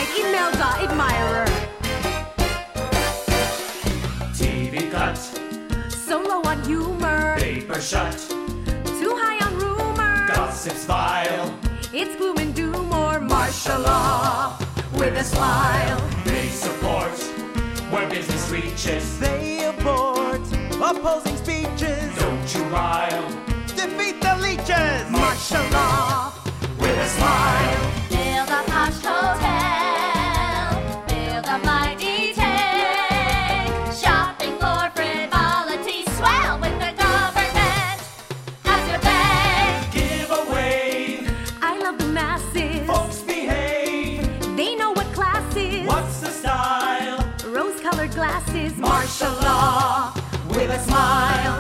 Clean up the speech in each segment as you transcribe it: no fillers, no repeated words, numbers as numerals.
pride, Imelda admirer. TV cut, So low on humor, paper shut, too high on rumor. gossip's vile. It's gloom and doom or martial law with a smile. They support where business reaches. They abort opposing speeches. Don't you rile Defeat the leeches. Martial law with a smile. Build a posh hotel, build a mighty tank, shopping for frivolity, swell with the government as your bank. Give away, I love the masses. folks behave. They know what class is. What's the style? Rose-colored glasses. Martial law with a smile.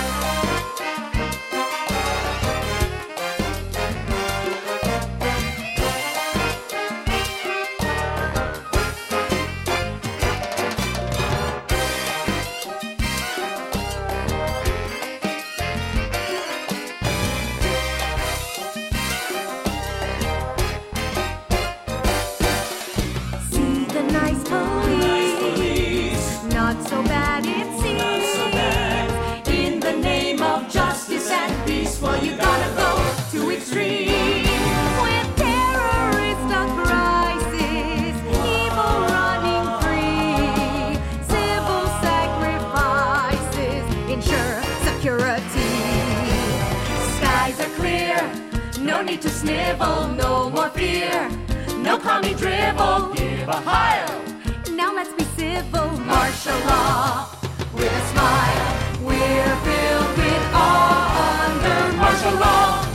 See the nice police. Not so bad it seems. Not so bad. In the name of justice and peace, well, you gotta go to extreme. With terrorist crisis, evil running free, civil sacrifices ensure security. Skies are clear, no need to snivel, no more fear, no commie drivel. Give a heil. Now let's be civil, martial law with a smile. We're filled with awe under martial law.